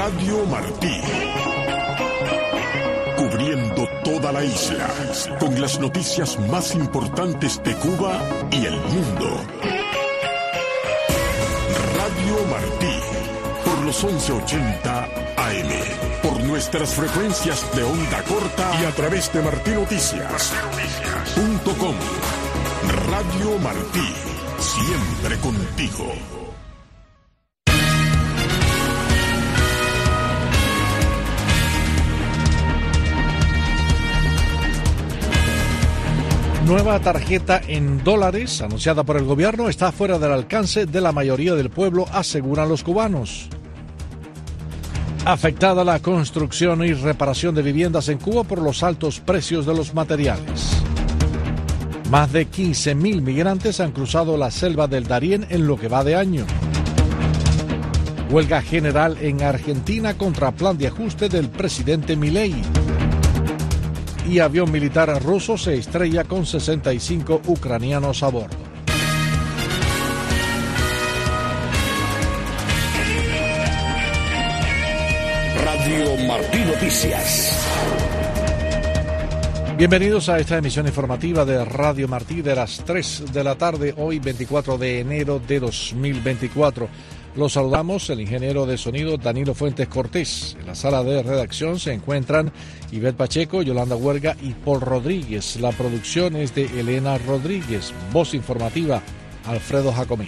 Radio Martí. Cubriendo toda la isla, con las noticias más importantes de Cuba y el mundo. Radio Martí, por los 1180 AM, por nuestras frecuencias de onda corta y a través de martinoticias.com. Radio Martí, siempre contigo. Nueva tarjeta en dólares anunciada por el gobierno está fuera del alcance de la mayoría del pueblo, aseguran los cubanos. Afectada la construcción y reparación de viviendas en Cuba por los altos precios de los materiales. Más de 15.000 migrantes han cruzado la selva del Darién en lo que va de año. Huelga general en Argentina contra plan de ajuste del presidente Milei. Y avión militar ruso se estrella con 65 ucranianos a bordo. Radio Martí Noticias. Bienvenidos a esta emisión informativa de Radio Martí de las 3 de la tarde, hoy 24 de enero de 2024. Los saludamos, el ingeniero de sonido Danilo Fuentes Cortés. En la sala de redacción se encuentran Ivette Pacheco, Yolanda Huerga y Paul Rodríguez. La producción es de Elena Rodríguez. Voz informativa, Alfredo Jacomino.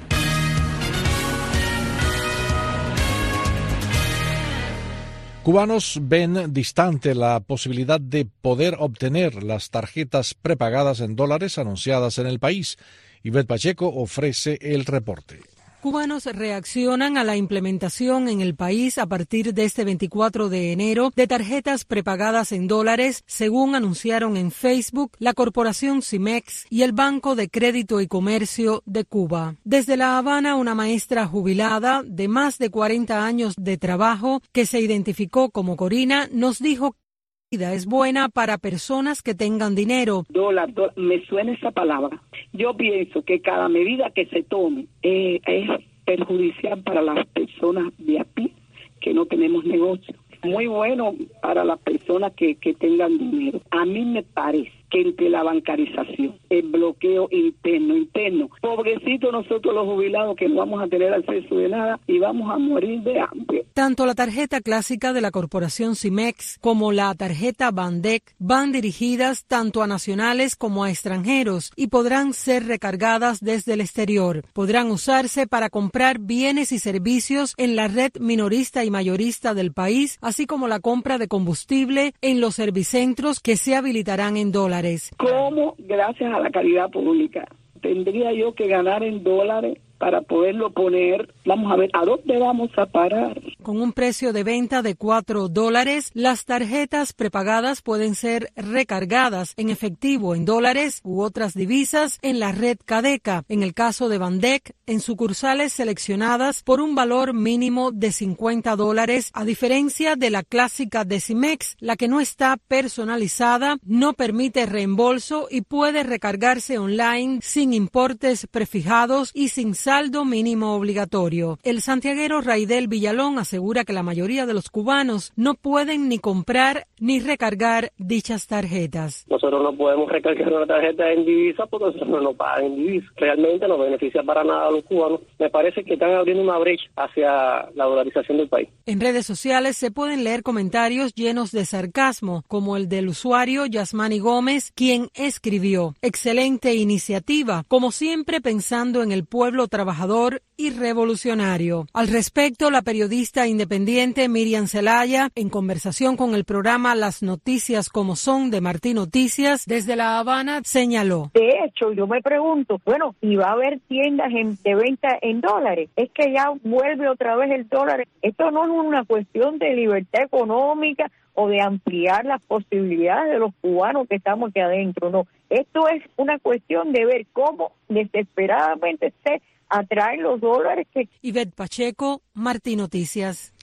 Cubanos ven distante la posibilidad de poder obtener las tarjetas prepagadas en dólares anunciadas en el país. Ivette Pacheco ofrece el reporte. Cubanos reaccionan a la implementación en el país a partir de este 24 de enero de tarjetas prepagadas en dólares, según anunciaron en Facebook la corporación CIMEX y el Banco de Crédito y Comercio de Cuba. Desde La Habana, una maestra jubilada de más de 40 años de trabajo, que se identificó como Corina, nos dijo que la vida es buena para personas que tengan dinero. Dólar, me suena esa palabra. Yo pienso que cada medida que se tome es perjudicial para las personas de a pie que no tenemos negocio. Muy bueno para las personas que tengan dinero. A mí me parece que entre la bancarización, el bloqueo interno, pobrecito nosotros los jubilados que no vamos a tener acceso de nada y vamos a morir de hambre. Tanto la tarjeta clásica de la corporación CIMEX como la tarjeta Bandec van dirigidas tanto a nacionales como a extranjeros y podrán ser recargadas desde el exterior. Podrán usarse para comprar bienes y servicios en la red minorista y mayorista del país, así como la compra de combustible en los servicentros que se habilitarán en dólares. ¿Cómo, gracias a la caridad pública, tendría yo que ganar en dólares para poderlo poner? Vamos a ver, ¿a dónde vamos a parar? Con un precio de venta de $4, las tarjetas prepagadas pueden ser recargadas en efectivo en dólares u otras divisas en la red Cadeca. En el caso de Bandec, en sucursales seleccionadas por un valor mínimo de $50, a diferencia de la clásica de CIMEX, la que no está personalizada, no permite reembolso y puede recargarse online sin importes prefijados y sin saldo mínimo obligatorio. El santiaguero Raidel Villalón asegura que la mayoría de los cubanos no pueden ni comprar ni recargar dichas tarjetas. Nosotros no podemos recargar una tarjeta en divisa porque nosotros no pagan en divisa. Realmente no beneficia para nada a los cubanos. Me parece que están abriendo una brecha hacia la dolarización del país. En redes sociales se pueden leer comentarios llenos de sarcasmo, como el del usuario Yasmani Gómez, quien escribió: excelente iniciativa, como siempre pensando en el pueblo trabajador y revolucionario. Al respecto, la periodista independiente Miriam Zelaya, en conversación con el programa Las Noticias como Son de Martí Noticias, desde La Habana, señaló: de hecho, yo me pregunto, bueno, ¿y va a haber tiendas de venta en dólares? Es que ya vuelve otra vez el dólar. Esto no es una cuestión de libertad económica o de ampliar las posibilidades de los cubanos que estamos aquí adentro, no. Esto es una cuestión de ver cómo desesperadamente se atraen los dólares que... Ivette Pacheco, Martí Noticias.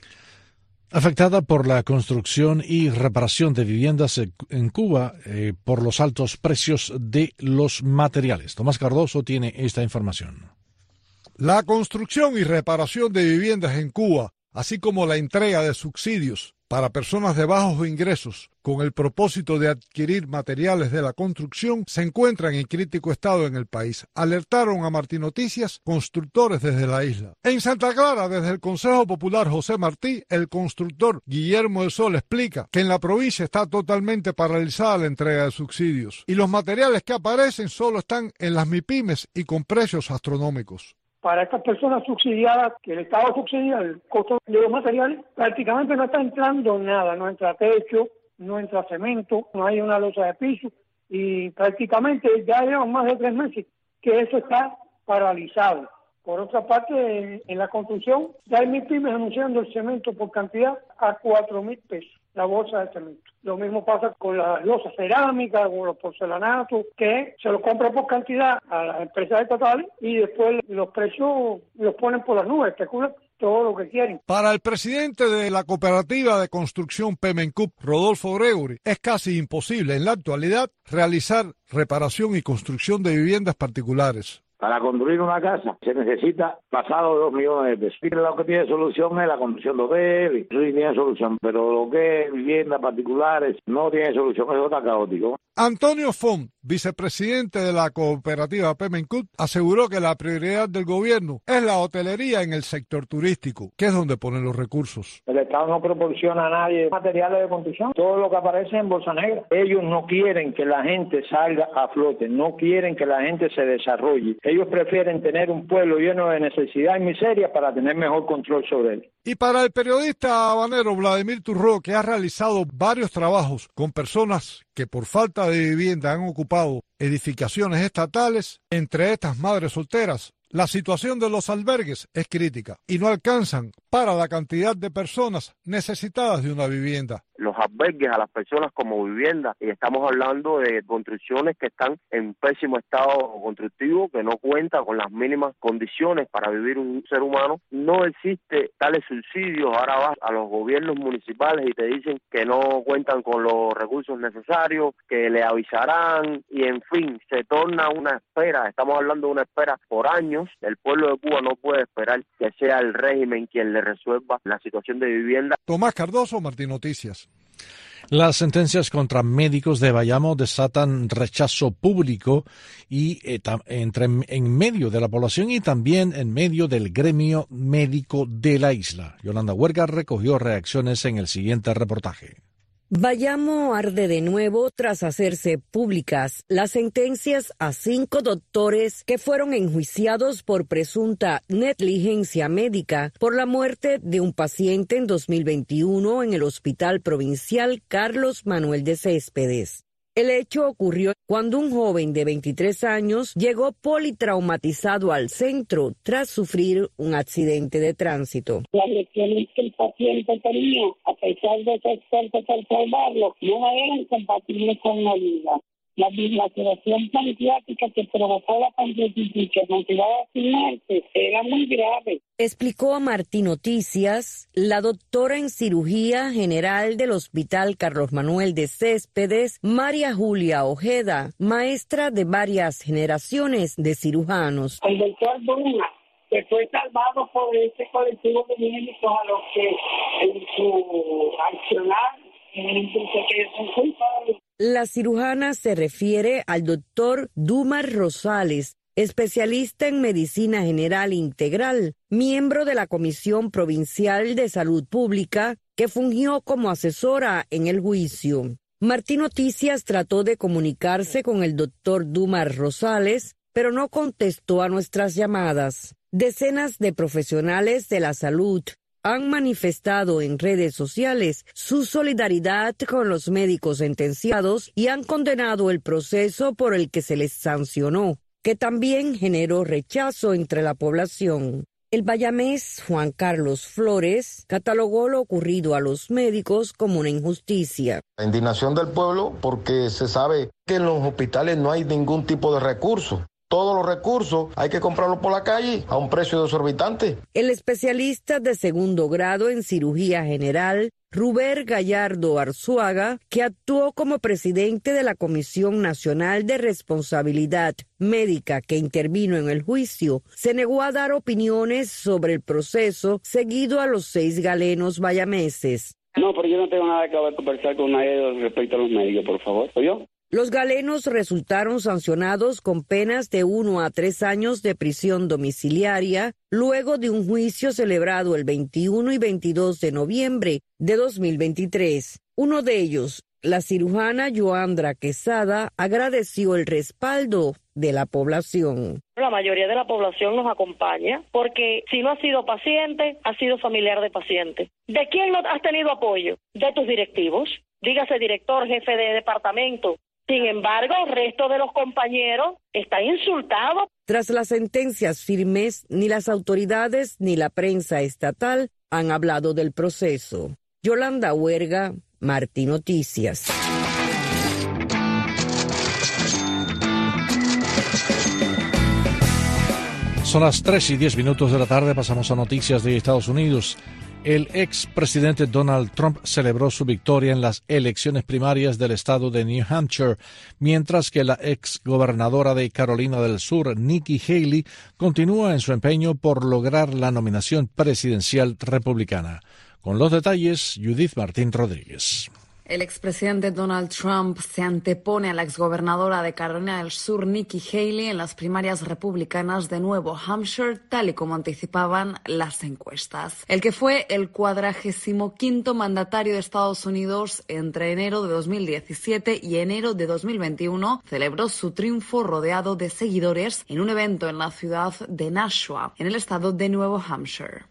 Afectada por la construcción y reparación de viviendas en Cuba por los altos precios de los materiales. Tomás Cardoso tiene esta información. La construcción y reparación de viviendas en Cuba así como la entrega de subsidios para personas de bajos ingresos con el propósito de adquirir materiales de la construcción se encuentran en crítico estado en el país. Alertaron a Martí Noticias constructores desde la isla. En Santa Clara, desde el Consejo Popular José Martí, el constructor Guillermo del Sol explica que en la provincia está totalmente paralizada la entrega de subsidios y los materiales que aparecen solo están en las MIPYMES y con precios astronómicos. Para estas personas subsidiadas, que el Estado subsidia el costo de los materiales, prácticamente no está entrando nada, no entra techo, no entra cemento, no hay una losa de piso y prácticamente ya llevan más de 3 meses que eso está paralizado. Por otra parte, en la construcción, ya hay MIPYMES anunciando el cemento por cantidad a 4.000 pesos, la bolsa de cemento. Lo mismo pasa con las losas cerámicas, con los porcelanatos, que se los compran por cantidad a las empresas estatales y después los precios los ponen por las nubes, especulan todo lo que quieren. Para el presidente de la cooperativa de construcción Pemencup, Rodolfo Gregory, es casi imposible en la actualidad realizar reparación y construcción de viviendas particulares. Para construir una casa se necesita pasado 2 millones de pesos. Y lo que tiene solución es la construcción de hoteles, eso sí tiene solución, pero lo que es viviendas particulares no tiene solución, eso está caótico. Antonio Font, vicepresidente de la cooperativa Pemencup, aseguró que la prioridad del gobierno es la hotelería en el sector turístico, que es donde ponen los recursos. El Estado no proporciona a nadie materiales de construcción, todo lo que aparece en bolsa negra. Ellos no quieren que la gente salga a flote, no quieren que la gente se desarrolle. Ellos prefieren tener un pueblo lleno de necesidad y miseria para tener mejor control sobre él. Y para el periodista habanero Vladimir Turró, que ha realizado varios trabajos con personas que por falta de vivienda han ocupado edificaciones estatales, entre estas madres solteras, la situación de los albergues es crítica y no alcanzan para la cantidad de personas necesitadas de una vivienda. Los albergues a las personas como vivienda, y estamos hablando de construcciones que están en pésimo estado constructivo, que no cuentan con las mínimas condiciones para vivir un ser humano. No existe tales subsidios. Ahora vas a los gobiernos municipales y te dicen que no cuentan con los recursos necesarios, que le avisarán, y en fin, se torna una espera. Estamos hablando de una espera por años. El pueblo de Cuba no puede esperar que sea el régimen quien le resuelva la situación de vivienda. Tomás Cardoso, Martí Noticias. Las sentencias contra médicos de Bayamo desatan rechazo público y en medio de la población y también en medio del gremio médico de la isla. Yolanda Huerga recogió reacciones en el siguiente reportaje. Bayamo arde de nuevo tras hacerse públicas las sentencias a 5 doctores que fueron enjuiciados por presunta negligencia médica por la muerte de un paciente en 2021 en el Hospital Provincial Carlos Manuel de Céspedes. El hecho ocurrió cuando un joven de 23 años llegó politraumatizado al centro tras sufrir un accidente de tránsito. Las lesiones que el paciente tenía, a pesar de ser experto para salvarlo, no eran compatibles con la vida. La dilatación pancreática que provocó la pancreatitis que motivaba su muerte era muy grave. Explicó a Martí Noticias la doctora en cirugía general del Hospital Carlos Manuel de Céspedes, María Julia Ojeda, maestra de varias generaciones de cirujanos. El doctor Bruna, que fue salvado por este colectivo de médicos a los que en su accionar se quedó culpable. La cirujana se refiere al doctor Dumar Rosales, especialista en medicina general integral, miembro de la Comisión Provincial de Salud Pública, que fungió como asesora en el juicio. Martí Noticias trató de comunicarse con el doctor Dumar Rosales, pero no contestó a nuestras llamadas. Decenas de profesionales de la salud han manifestado en redes sociales su solidaridad con los médicos sentenciados y han condenado el proceso por el que se les sancionó, que también generó rechazo entre la población. El bayamés Juan Carlos Flores catalogó lo ocurrido a los médicos como una injusticia. La indignación del pueblo porque se sabe que en los hospitales no hay ningún tipo de recurso. Todos los recursos hay que comprarlos por la calle a un precio desorbitante. El especialista de segundo grado en cirugía general, Ruber Gallardo Arzuaga, que actuó como presidente de la Comisión Nacional de Responsabilidad Médica que intervino en el juicio, se negó a dar opiniones sobre el proceso seguido a los 6 galenos bayameses. No, pero yo no tengo nada que conversar con nadie respecto a los médicos, por favor. ¿Oyó? Los galenos resultaron sancionados con penas de 1 a 3 años de prisión domiciliaria luego de un juicio celebrado el 21 y 22 de noviembre de 2023. Uno de ellos, la cirujana Joandra Quesada, agradeció el respaldo de la población. La mayoría de la población nos acompaña porque si no has sido paciente, has sido familiar de paciente. ¿De quién no has tenido apoyo? De tus directivos, dígase director, jefe de departamento. Sin embargo, el resto de los compañeros están insultados. Tras las sentencias firmes, ni las autoridades ni la prensa estatal han hablado del proceso. Yolanda Huerga, Martí Noticias. Son las 3:10 de la tarde, pasamos a noticias de Estados Unidos. El expresidente Donald Trump celebró su victoria en las elecciones primarias del estado de New Hampshire, mientras que la exgobernadora de Carolina del Sur, Nikki Haley, continúa en su empeño por lograr la nominación presidencial republicana. Con los detalles, Judith Martín Rodríguez. El expresidente Donald Trump se antepone a la exgobernadora de Carolina del Sur, Nikki Haley, en las primarias republicanas de Nuevo Hampshire, tal y como anticipaban las encuestas. El que fue el 45º mandatario de Estados Unidos entre enero de 2017 y enero de 2021 celebró su triunfo rodeado de seguidores en un evento en la ciudad de Nashua, en el estado de Nuevo Hampshire.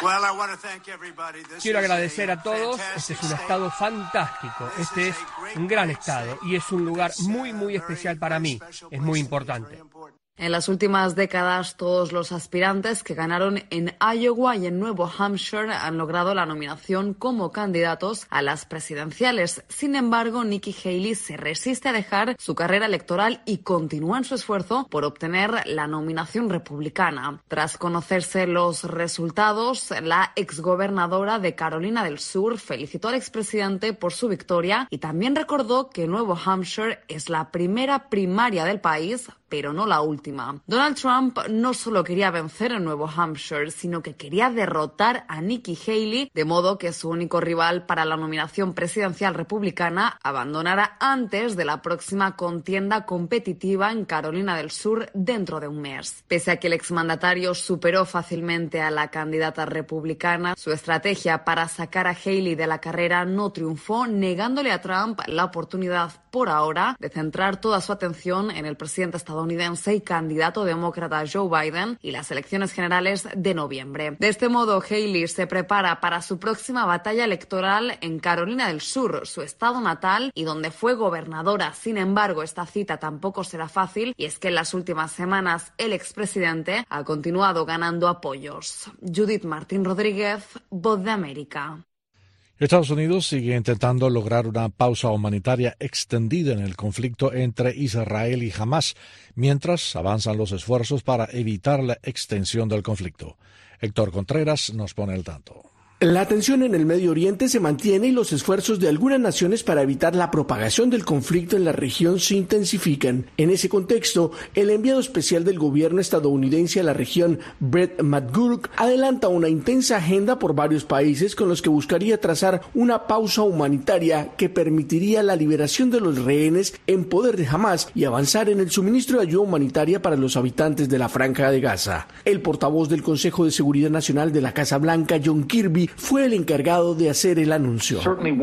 Quiero agradecer a todos. Este es un estado fantástico. Este es un gran estado y es un lugar muy, muy especial para mí. Es muy importante. En las últimas décadas, todos los aspirantes que ganaron en Iowa y en Nuevo Hampshire han logrado la nominación como candidatos a las presidenciales. Sin embargo, Nikki Haley se resiste a dejar su carrera electoral y continúa en su esfuerzo por obtener la nominación republicana. Tras conocerse los resultados, la exgobernadora de Carolina del Sur felicitó al expresidente por su victoria y también recordó que Nuevo Hampshire es la primera primaria del país, pero no la última. Donald Trump no solo quería vencer en Nuevo Hampshire, sino que quería derrotar a Nikki Haley, de modo que su único rival para la nominación presidencial republicana abandonara antes de la próxima contienda competitiva en Carolina del Sur dentro de un mes. Pese a que el exmandatario superó fácilmente a la candidata republicana, su estrategia para sacar a Haley de la carrera no triunfó, negándole a Trump la oportunidad por ahora de centrar toda su atención en el presidente estadounidense y candidato demócrata Joe Biden y las elecciones generales de noviembre. De este modo, Haley se prepara para su próxima batalla electoral en Carolina del Sur, su estado natal y donde fue gobernadora. Sin embargo, esta cita tampoco será fácil y es que en las últimas semanas el expresidente ha continuado ganando apoyos. Judith Martín Rodríguez, Voz de América. Estados Unidos sigue intentando lograr una pausa humanitaria extendida en el conflicto entre Israel y Hamás, mientras avanzan los esfuerzos para evitar la extensión del conflicto. Héctor Contreras nos pone al tanto. La tensión en el Medio Oriente se mantiene y los esfuerzos de algunas naciones para evitar la propagación del conflicto en la región se intensifican. En ese contexto, el enviado especial del gobierno estadounidense a la región, Brett McGurk, adelanta una intensa agenda por varios países con los que buscaría trazar una pausa humanitaria que permitiría la liberación de los rehenes en poder de Hamás y avanzar en el suministro de ayuda humanitaria para los habitantes de la Franja de Gaza. El portavoz del Consejo de Seguridad Nacional de la Casa Blanca, John Kirby, fue el encargado de hacer el anuncio.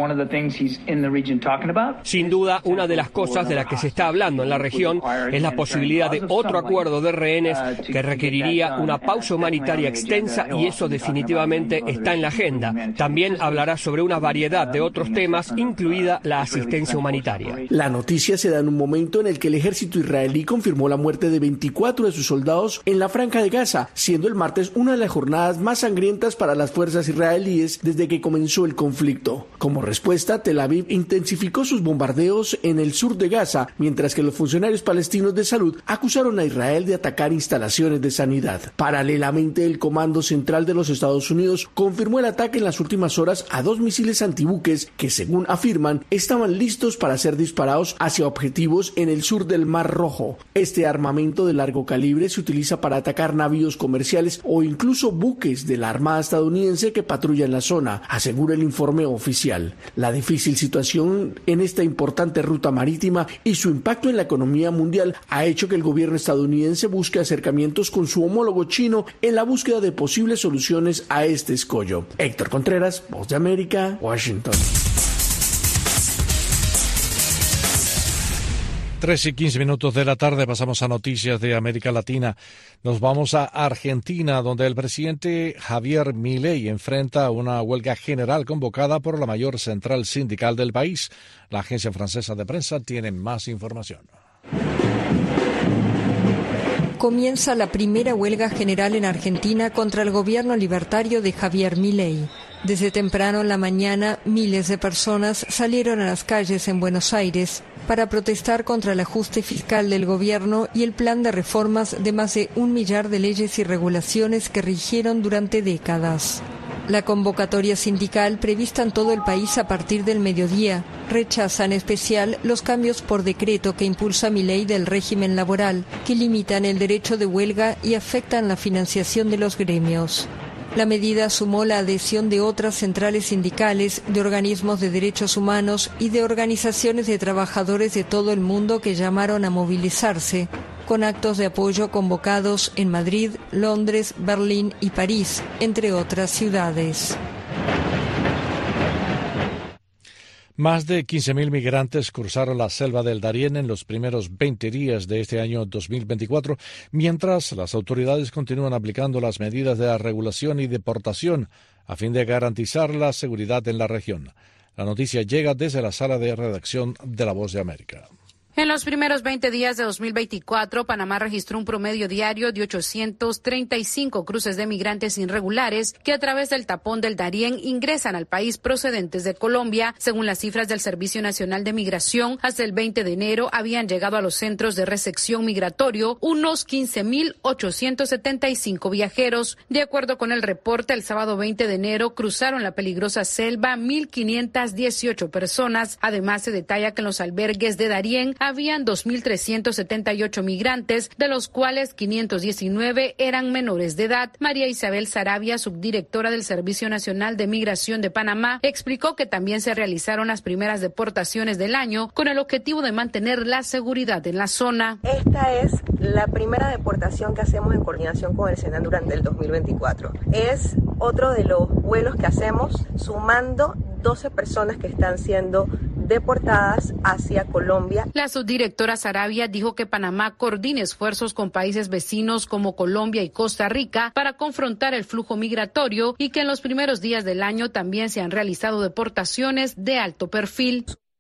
Sin duda, una de las cosas de las que se está hablando en la región es la posibilidad de otro acuerdo de rehenes que requeriría una pausa humanitaria extensa y eso definitivamente está en la agenda. También hablará sobre una variedad de otros temas, incluida la asistencia humanitaria. La noticia se da en un momento en el que el ejército israelí confirmó la muerte de 24 de sus soldados en la Franja de Gaza, siendo el martes una de las jornadas más sangrientas para las fuerzas israelíes israelíes desde que comenzó el conflicto. Como respuesta, Tel Aviv intensificó sus bombardeos en el sur de Gaza, mientras que los funcionarios palestinos de salud acusaron a Israel de atacar instalaciones de sanidad. Paralelamente, el Comando Central de los Estados Unidos confirmó el ataque en las últimas horas a 2 misiles antibuques que, según afirman, estaban listos para ser disparados hacia objetivos en el sur del Mar Rojo. Este armamento de largo calibre se utiliza para atacar navíos comerciales o incluso buques de la Armada estadounidense que patrullan la zona, asegura el informe oficial. La difícil situación en esta importante ruta marítima y su impacto en la economía mundial ha hecho que el gobierno estadounidense busque acercamientos con su homólogo chino en la búsqueda de posibles soluciones a este escollo. Héctor Contreras, Voz de América, Washington. 3:15 de la tarde, pasamos a noticias de América Latina. Nos vamos a Argentina, donde el presidente Javier Milei enfrenta una huelga general convocada por la mayor central sindical del país. La agencia francesa de prensa tiene más información. Comienza la primera huelga general en Argentina contra el gobierno libertario de Javier Milei. Desde temprano en la mañana, miles de personas salieron a las calles en Buenos Aires para protestar contra el ajuste fiscal del gobierno y el plan de reformas de más de 1 millar de leyes y regulaciones que rigieron durante décadas. La convocatoria sindical, prevista en todo el país a partir del mediodía, rechaza en especial los cambios por decreto que impulsa Milei del régimen laboral, que limitan el derecho de huelga y afectan la financiación de los gremios. La medida sumó la adhesión de otras centrales sindicales, de organismos de derechos humanos y de organizaciones de trabajadores de todo el mundo que llamaron a movilizarse, con actos de apoyo convocados en Madrid, Londres, Berlín y París, entre otras ciudades. Más de 15.000 migrantes cruzaron la selva del Darién en los primeros 20 días de este año 2024, mientras las autoridades continúan aplicando las medidas de regulación y deportación a fin de garantizar la seguridad en la región. La noticia llega desde la sala de redacción de La Voz de América. En los primeros 20 días de 2024, Panamá registró un promedio diario de 835 cruces de migrantes irregulares que a través del tapón del Darién ingresan al país procedentes de Colombia. Según las cifras del Servicio Nacional de Migración, hasta el 20 de enero habían llegado a los centros de recepción migratorio unos 15.875 viajeros. De acuerdo con el reporte, el sábado 20 de enero cruzaron la peligrosa selva 1.518 personas. Además, se detalla que en los albergues de Darién habían 2.378 migrantes, de los cuales 519 eran menores de edad. María Isabel Saravia, subdirectora del Servicio Nacional de Migración de Panamá, explicó que también se realizaron las primeras deportaciones del año con el objetivo de mantener la seguridad en la zona. Esta es la primera deportación que hacemos en coordinación con el SENAN durante el 2024. Es otro de los vuelos que hacemos sumando 12 personas que están siendo deportadas hacia Colombia. La subdirectora Saravia dijo que Panamá coordina esfuerzos con países vecinos como Colombia y Costa Rica para confrontar el flujo migratorio y que en los primeros días del año también se han realizado deportaciones de alto perfil.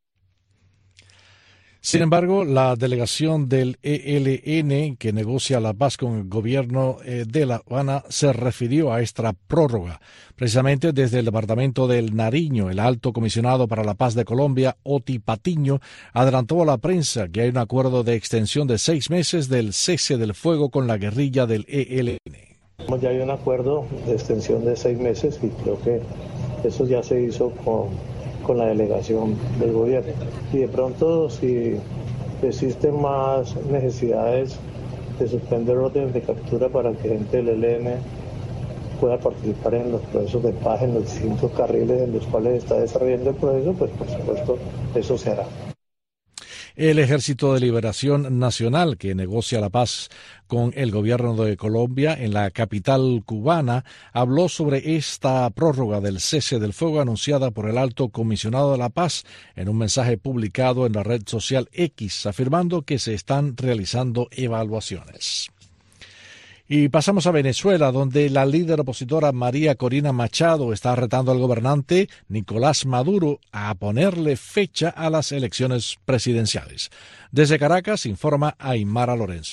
Sin embargo, la delegación del ELN, que negocia la paz con el gobierno de La Habana, se refirió a esta prórroga. Precisamente desde el departamento del Nariño, el alto comisionado para la paz de Colombia, Oti Patiño, adelantó a la prensa que hay un acuerdo de extensión de 6 meses del cese del fuego con la guerrilla del ELN. Ya hay un acuerdo de extensión de 6 meses y creo que eso ya se hizo con la delegación del gobierno. Y de pronto, si existen más necesidades de suspender órdenes de captura para que gente del ELN pueda participar en los procesos de paz en los distintos carriles en los cuales está desarrollando el proceso, pues por supuesto eso se hará. El Ejército de Liberación Nacional, que negocia la paz con el gobierno de Colombia en la capital cubana, habló sobre esta prórroga del cese del fuego anunciada por el alto comisionado de la paz en un mensaje publicado en la red social X, afirmando que se están realizando evaluaciones. Y pasamos a Venezuela, donde la líder opositora María Corina Machado está retando al gobernante Nicolás Maduro a ponerle fecha a las elecciones presidenciales. Desde Caracas informa Aymara Lorenzo.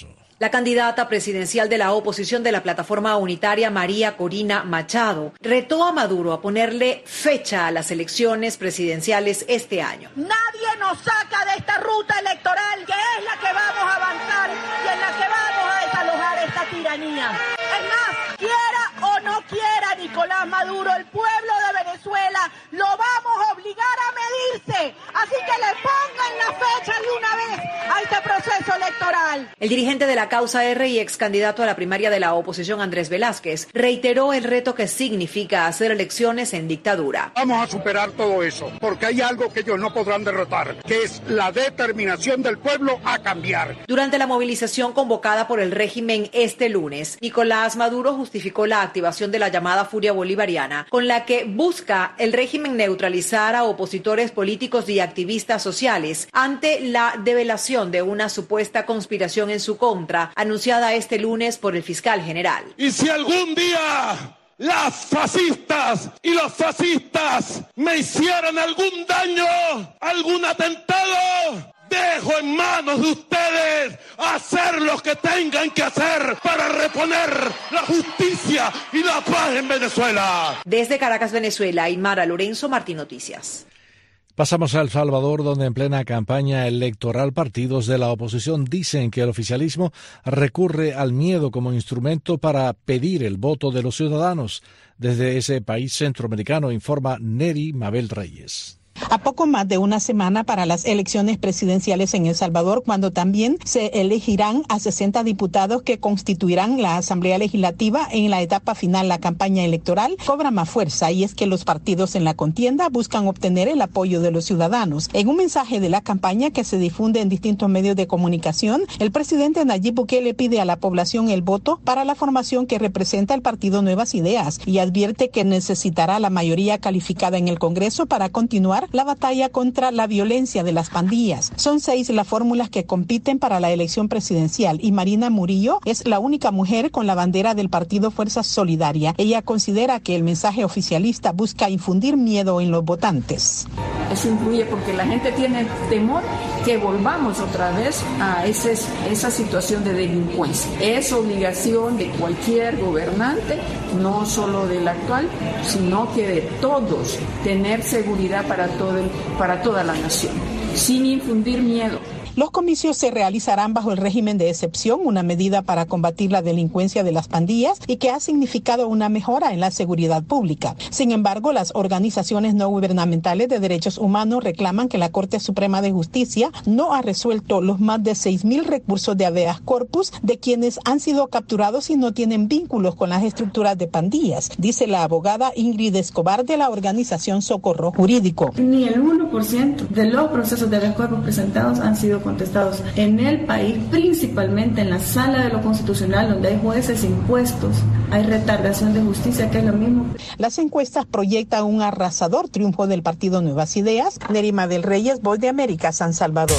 La candidata presidencial de la oposición de la plataforma unitaria, María Corina Machado, retó a Maduro a ponerle fecha a las elecciones presidenciales este año. Nadie nos saca de esta ruta electoral, que es la que vamos a avanzar y en la que vamos a desalojar esta tiranía. Es más, quiera o no quiera Nicolás Maduro, el pueblo de Venezuela lo vamos a obligar a medirse. Así que le pongan la fecha de una vez a este proceso electoral. El dirigente de la Causa R y ex candidato a la primaria de la oposición, Andrés Velázquez, reiteró el reto que significa hacer elecciones en dictadura. Vamos a superar todo eso, porque hay algo que ellos no podrán derrotar, que es la determinación del pueblo a cambiar. Durante la movilización convocada por el régimen este lunes, Nicolás Maduro justificó la activación de la llamada furia bolivariana, con la que busca el régimen neutralizar a opositores políticos y activistas sociales ante la develación de una supuesta conspiración en su contra, anunciada este lunes por el fiscal general. Y si algún día las fascistas y los fascistas me hicieran algún daño, algún atentado, dejo en manos de ustedes hacer lo que tengan que hacer para reponer la justicia y la paz en Venezuela. Desde Caracas, Venezuela, Aymara Lorenzo, Martín Noticias. Pasamos a El Salvador, donde en plena campaña electoral partidos de la oposición dicen que el oficialismo recurre al miedo como instrumento para pedir el voto de los ciudadanos. Desde ese país centroamericano informa Neri Mabel Reyes. A poco más de una semana para las elecciones presidenciales en El Salvador, cuando también se elegirán a 60 diputados que constituirán la Asamblea Legislativa en la etapa final, la campaña electoral cobra más fuerza, y es que los partidos en la contienda buscan obtener el apoyo de los ciudadanos. En un mensaje de la campaña que se difunde en distintos medios de comunicación, el presidente Nayib Bukele pide a la población el voto para la formación que representa el partido Nuevas Ideas y advierte que necesitará la mayoría calificada en el Congreso para continuar la batalla contra la violencia de las pandillas. Son 6 las fórmulas que compiten para la elección presidencial y Marina Murillo es la única mujer con la bandera del partido Fuerza Solidaria. Ella considera que el mensaje oficialista busca infundir miedo en los votantes. Eso influye porque la gente tiene temor que volvamos otra vez a esa situación de delincuencia. Es obligación de cualquier gobernante, no solo del actual, sino que de todos, tener seguridad para toda la nación, sin infundir miedo. Los comicios se realizarán bajo el régimen de excepción, una medida para combatir la delincuencia de las pandillas y que ha significado una mejora en la seguridad pública. Sin embargo, las organizaciones no gubernamentales de derechos humanos reclaman que la Corte Suprema de Justicia no ha resuelto los más de 6,000 recursos de habeas corpus de quienes han sido capturados y no tienen vínculos con las estructuras de pandillas, dice la abogada Ingrid Escobar de la organización Socorro Jurídico. Ni el 1% de los procesos de habeas corpus presentados han sido contestados en el país, principalmente en la sala de lo constitucional, donde hay jueces impuestos, hay retardación de justicia, que es lo mismo. Las encuestas proyectan un arrasador triunfo del partido Nuevas Ideas. Nerima del Reyes, Voz de América, San Salvador.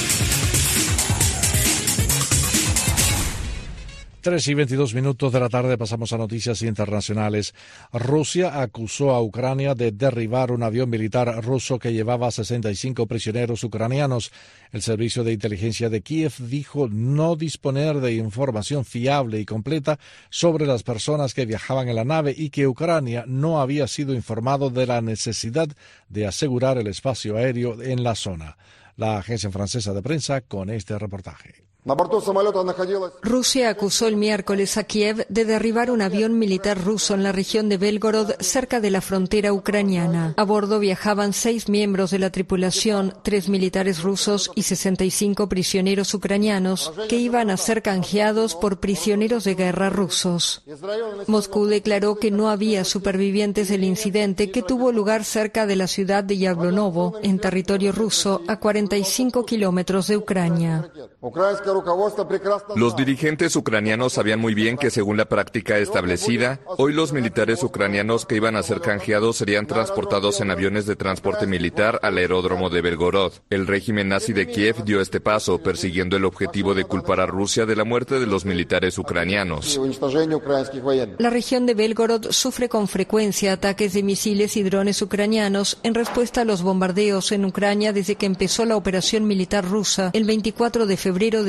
3:22 de la tarde, pasamos a noticias internacionales. Rusia acusó a Ucrania de derribar un avión militar ruso que llevaba 65 prisioneros ucranianos. El servicio de inteligencia de Kiev dijo no disponer de información fiable y completa sobre las personas que viajaban en la nave y que Ucrania no había sido informado de la necesidad de asegurar el espacio aéreo en la zona. La agencia francesa de prensa con este reportaje. Rusia acusó el miércoles a Kiev de derribar un avión militar ruso en la región de Belgorod, cerca de la frontera ucraniana. A bordo viajaban 6 miembros de la tripulación, 3 militares rusos y 65 prisioneros ucranianos, que iban a ser canjeados por prisioneros de guerra rusos. Moscú declaró que no había supervivientes del incidente, que tuvo lugar cerca de la ciudad de Yablonovo, en territorio ruso, a 45 kilómetros de Ucrania. Los dirigentes ucranianos sabían muy bien que, según la práctica establecida, hoy los militares ucranianos que iban a ser canjeados serían transportados en aviones de transporte militar al aeródromo de Belgorod. El régimen nazi de Kiev dio este paso, persiguiendo el objetivo de culpar a Rusia de la muerte de los militares ucranianos. La región de Belgorod sufre con frecuencia ataques de misiles y drones ucranianos en respuesta a los bombardeos en Ucrania desde que empezó la operación militar rusa el 24 de febrero de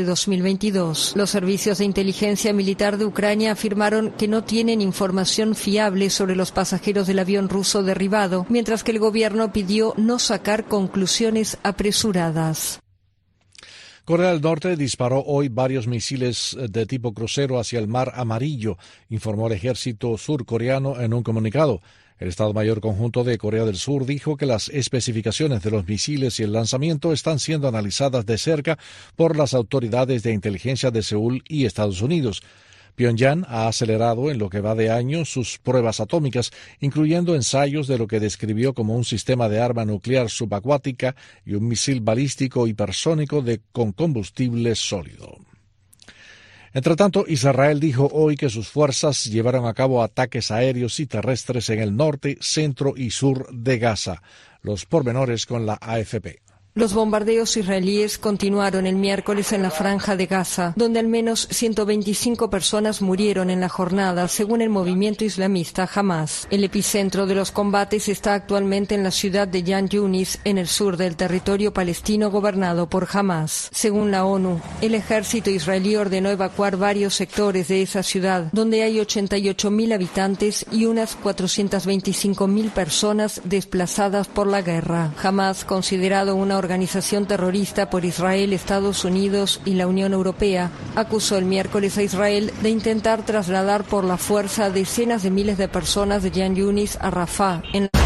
2022. Los servicios de inteligencia militar de Ucrania afirmaron que no tienen información fiable sobre los pasajeros del avión ruso derribado, mientras que el gobierno pidió no sacar conclusiones apresuradas. Corea del Norte disparó hoy varios misiles de tipo crucero hacia el Mar Amarillo, informó el ejército surcoreano en un comunicado. El Estado Mayor Conjunto de Corea del Sur dijo que las especificaciones de los misiles y el lanzamiento están siendo analizadas de cerca por las autoridades de inteligencia de Seúl y Estados Unidos. Pyongyang ha acelerado en lo que va de año sus pruebas atómicas, incluyendo ensayos de lo que describió como un sistema de arma nuclear subacuática y un misil balístico hipersónico con combustible sólido. Entre tanto, Israel dijo hoy que sus fuerzas llevaron a cabo ataques aéreos y terrestres en el norte, centro y sur de Gaza. Los pormenores con la AFP. Los bombardeos israelíes continuaron el miércoles en la Franja de Gaza, donde al menos 125 personas murieron en la jornada, según el movimiento islamista Hamas. El epicentro de los combates está actualmente en la ciudad de Khan Yunis, en el sur del territorio palestino gobernado por Hamas. Según la ONU, el ejército israelí ordenó evacuar varios sectores de esa ciudad, donde hay 88.000 habitantes y unas 425.000 personas desplazadas por la guerra. Hamas, considerado una organización terrorista por Israel, Estados Unidos y la Unión Europea, acusó el miércoles a Israel de intentar trasladar por la fuerza decenas de miles de personas de Khan Yunis a Rafah, en la...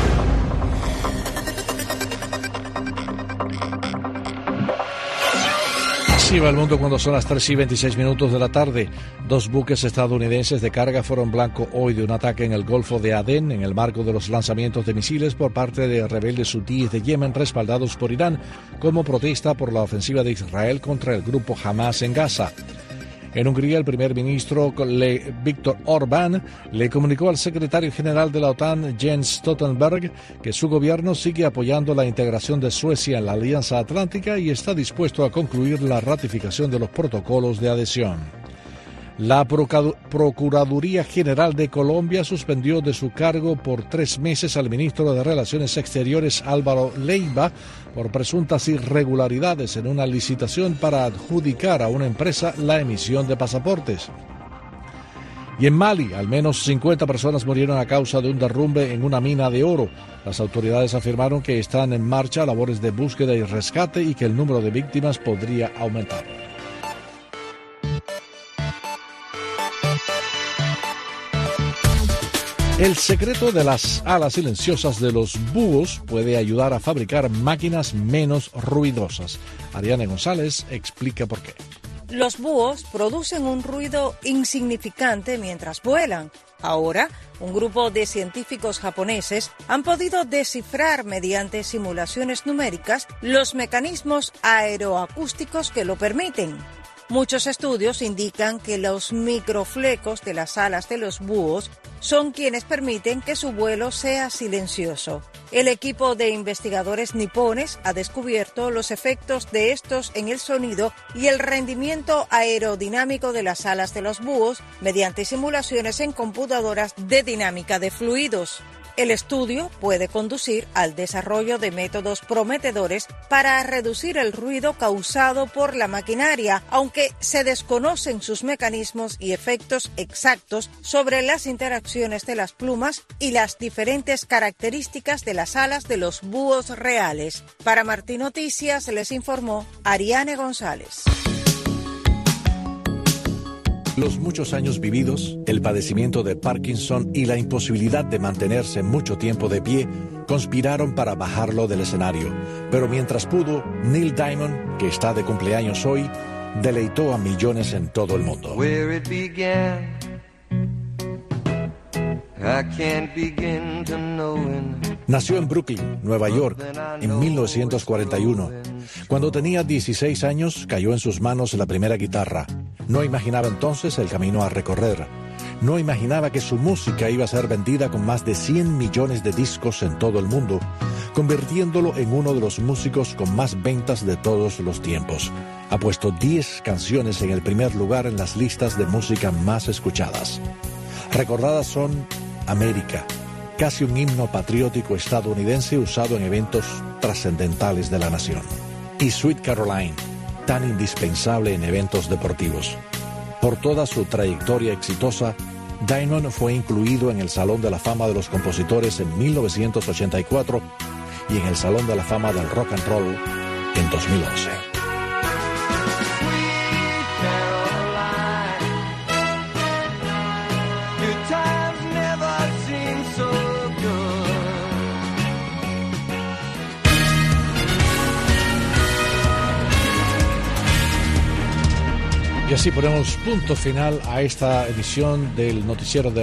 Así va el mundo cuando son las 3:26 de la tarde. 2 buques estadounidenses de carga fueron blanco hoy de un ataque en el Golfo de Adén en el marco de los lanzamientos de misiles por parte de rebeldes hutíes de Yemen respaldados por Irán como protesta por la ofensiva de Israel contra el grupo Hamas en Gaza. En Hungría, el primer ministro Viktor Orbán le comunicó al secretario general de la OTAN, Jens Stoltenberg, que su gobierno sigue apoyando la integración de Suecia en la Alianza Atlántica y está dispuesto a concluir la ratificación de los protocolos de adhesión. La Procuraduría General de Colombia suspendió de su cargo por 3 meses al ministro de Relaciones Exteriores Álvaro Leiva por presuntas irregularidades en una licitación para adjudicar a una empresa la emisión de pasaportes. Y en Mali, al menos 50 personas murieron a causa de un derrumbe en una mina de oro. Las autoridades afirmaron que están en marcha labores de búsqueda y rescate y que el número de víctimas podría aumentar. El secreto de las alas silenciosas de los búhos puede ayudar a fabricar máquinas menos ruidosas. Ariane González explica por qué. Los búhos producen un ruido insignificante mientras vuelan. Ahora, un grupo de científicos japoneses han podido descifrar mediante simulaciones numéricas los mecanismos aeroacústicos que lo permiten. Muchos estudios indican que los microflecos de las alas de los búhos son quienes permiten que su vuelo sea silencioso. El equipo de investigadores nipones ha descubierto los efectos de estos en el sonido y el rendimiento aerodinámico de las alas de los búhos mediante simulaciones en computadoras de dinámica de fluidos. El estudio puede conducir al desarrollo de métodos prometedores para reducir el ruido causado por la maquinaria, aunque se desconocen sus mecanismos y efectos exactos sobre las interacciones de las plumas y las diferentes características de las alas de los búhos reales. Para Martí Noticias les informó Ariane González. Los muchos años vividos, el padecimiento de Parkinson y la imposibilidad de mantenerse mucho tiempo de pie conspiraron para bajarlo del escenario. Pero mientras pudo, Neil Diamond, que está de cumpleaños hoy, deleitó a millones en todo el mundo. Nació en Brooklyn, Nueva York, en 1941. Cuando tenía 16 años, cayó en sus manos la primera guitarra. No imaginaba entonces el camino a recorrer. No imaginaba que su música iba a ser vendida con más de 100 millones de discos en todo el mundo, convirtiéndolo en uno de los músicos con más ventas de todos los tiempos. Ha puesto 10 canciones en el primer lugar en las listas de música más escuchadas. Recordadas son América, casi un himno patriótico estadounidense usado en eventos trascendentales de la nación, y Sweet Caroline, tan indispensable en eventos deportivos. Por toda su trayectoria exitosa, Diamond fue incluido en el Salón de la Fama de los Compositores en 1984 y en el Salón de la Fama del Rock and Roll en 2011. Y así ponemos punto final a esta edición del noticiero de